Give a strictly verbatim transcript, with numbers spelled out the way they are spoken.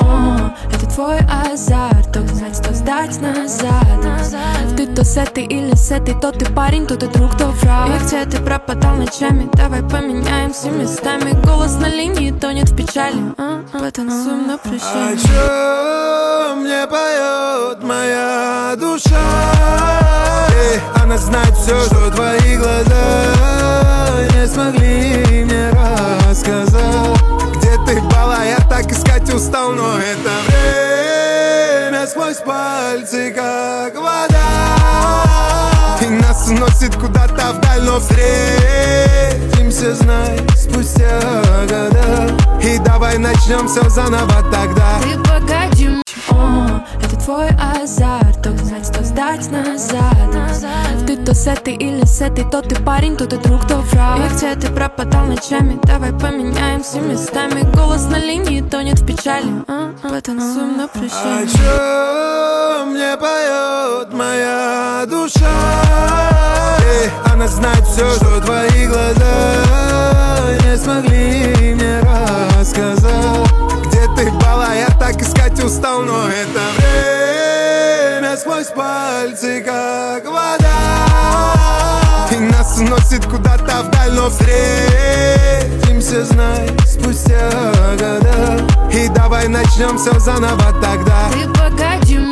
О, это твой азарт, то взять, то сдать назад. Ты то с этой или с этой, то ты парень, то ты друг, то враг. И где ты пропадал ночами, давай поменяемся местами. Голос на линии тонет в печали, а, а, потанцуем на прощание. О чем мне поет моя душа? Эй, она знает все, что твои глаза не смогли мне рассказать. Где ты была, я так искать устал, но это время сквозь пальцы, как вода. И нас уносит куда-то вдаль, но встретимся, знай, спустя года. И давай начнем все заново тогда. Ты погоди, о, это твой азарт, то взять, то сдать назад. Ты то с этой или с этой, то ты парень, то ты друг, то враг. И где ты пропадал ночами, давай поменяемся местами. Голос на линии тонет в печали, а, а, потанцуем на прощание. О чем мне поет моя душа? Эй, она знает все, что твои глаза не смогли мне рассказать. Где ты была, я так искать устал, но это время сквозь пальцы, как вода. И нас уносит куда-то вдаль, но встретимся, знай, спустя года. И давай начнем все заново тогда. Ты погоди.